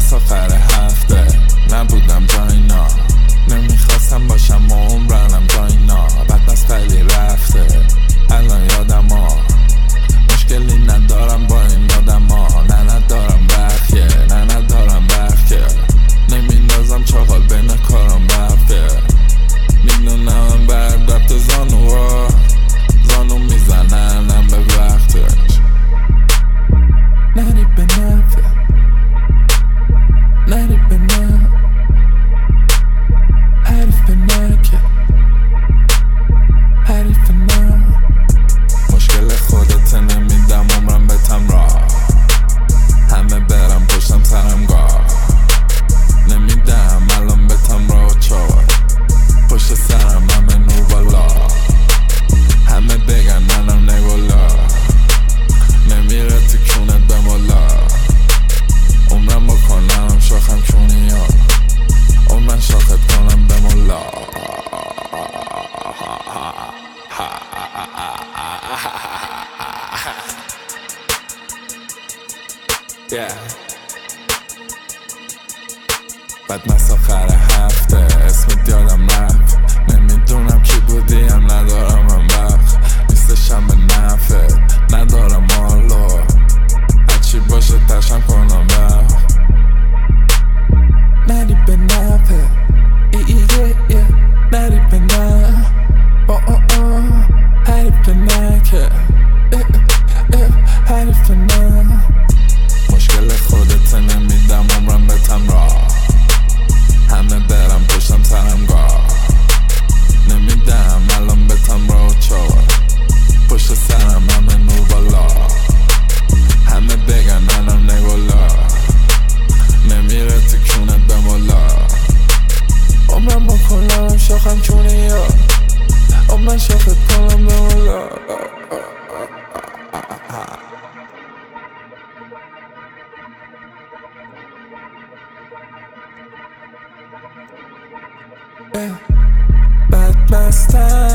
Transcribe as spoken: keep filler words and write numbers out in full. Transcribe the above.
بدمست آخر هفته نبودم جا اینا، نمیخواستم باشم عمرنم جا اینا. بدمست خیلی رفته الان یادم ها، مشکلی ندارم با این آدم ها. نه ندارم برخیه، نه ندارم برخیه، نمیندازم چاقال بین کارم برفیه. میدونم بعد رفت زانو ها، زانو میزننم به وقتش. نری به نفه، نری به نه، حریف به نکه، حریف نه. مشکل خودت نمیدم عمرم بتم را، همه برم پشتم سرم گاه. نمیدم الان بتم را چاور، پشت سرم همه نور بالا. همه بگن منم نگولا، نمیره تو کونت به مولا. عمرم بکنم شاخم کونی ها، عمرم شاخت کنم به مولا. Yeah. بدمست آخر هفته اسمت یادم رفت، نمیدونم کی بودی هم ندارم هم وقت. نیستشم به نفت ندارم حالو، هرچی باشه تشم کنم وقت. نری به نفت ای ای ای ای، نری به نفت آه آه آه، حریف به نکه، حریف نه. مشکل خودت نمیدم عمرم بتم را، همه برم پشتم سرم گاه. نمیدم الان بتم را چاور، پشت سرم همه نور بالا. همه بگن منم نگولا، نمیره تو کونت به مولا. عمرم بکنم شاخم کونی ها، عمرم شاخت کنم به مولا. بدمستم